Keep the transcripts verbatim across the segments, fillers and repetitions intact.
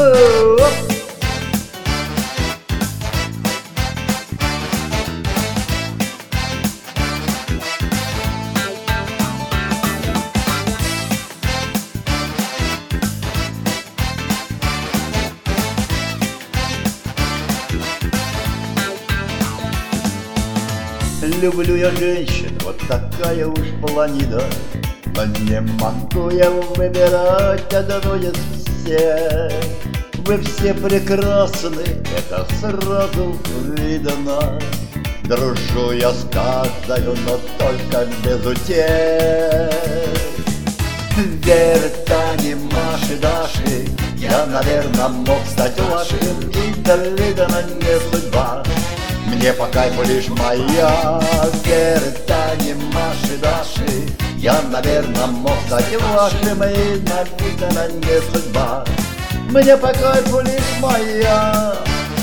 Люблю я женщин, вот такая уж планида, но не могу я выбирать одну из всех. Вы все прекрасны, это сразу видно. Дружу я с каждою, но только без утех. Веры, Тани, Маши, Даши, я, наверное, мог стать вашим, и да, видно, не судьба. Мне по кайфу лишь моя Веры, Тани, Маши, Даши. Я, наверное, мог стать вашим, и, наверное, не судьба. Мне по кайфу лишь моя.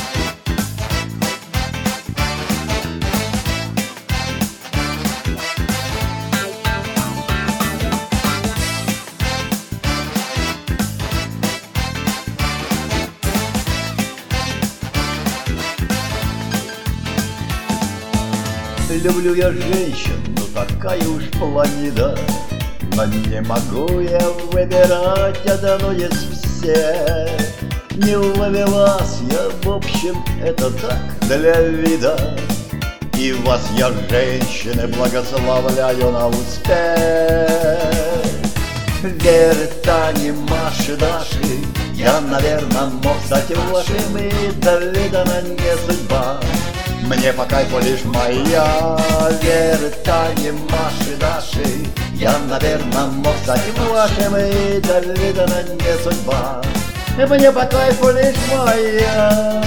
Люблю я женщин, ну такая уж планида, но не могу я выбирать одну из всех. Не ловилась я, в общем, это так, для вида. И вас я, женщины, благословляю на успех. Веры, Тани, Маши, Даши, я, наверное, мог стать вашим, и да, видно, не судьба. Мне по кайфу лишь моя Веры, Тани, Маши, Даши. Я, наверное, мог стать вашим, и да, видно, не судьба. Мне по кайфу лишь моя.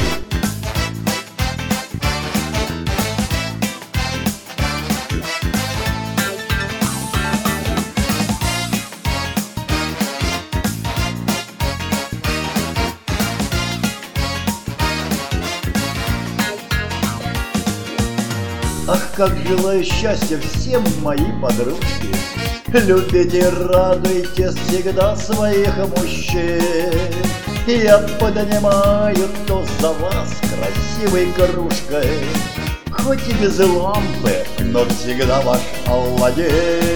Ах, как желаю счастья всем мои подружки. Любите, радуйте всегда своих мужчин. Я поднимаю тост за вас красивой кружкой. Хоть и без лампы, но всегда ваш Аладдин.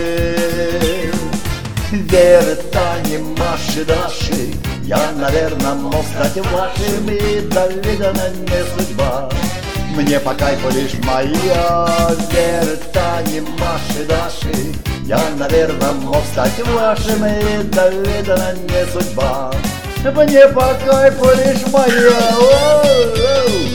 Веры, Тани, Маши, Даши, я, наверное, мог стать вашим, и да, видно, не судьба. Мне по кайфу лишь моя Веры, Тани, Маши, Даши. Я, наверное, мог стать вашим, и да, видно, не судьба. Мне по кайфу лишь моя. О-о-о.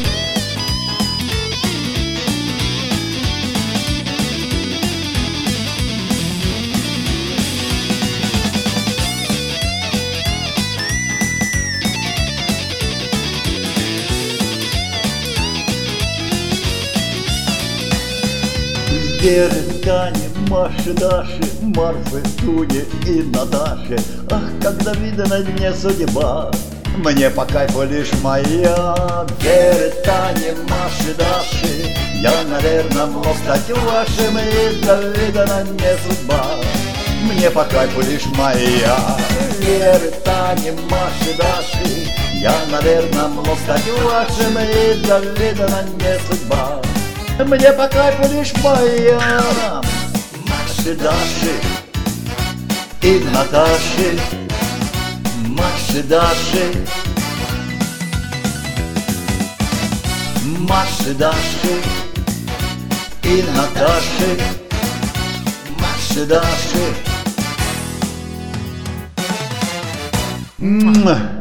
Веры, Тани, Маши, Даши, Марфы, Туни и Наташи. Ах, когда видно, не судьба. Мне по кайфу лишь моя Веры, Тани, Маши, Даши. Я, наверное, мог стать вашим, и да, видно, не судьба. Мне по кайфу лишь моя Веры, Тани, Маши, Даши. Я, наверное, мог стать вашим, и да, видно, не судьба. Мне по кайфу лишь моя Маши, Даши и Наташи. Маши, Даши, Маши, Даши и Наташи. Маши, Даши.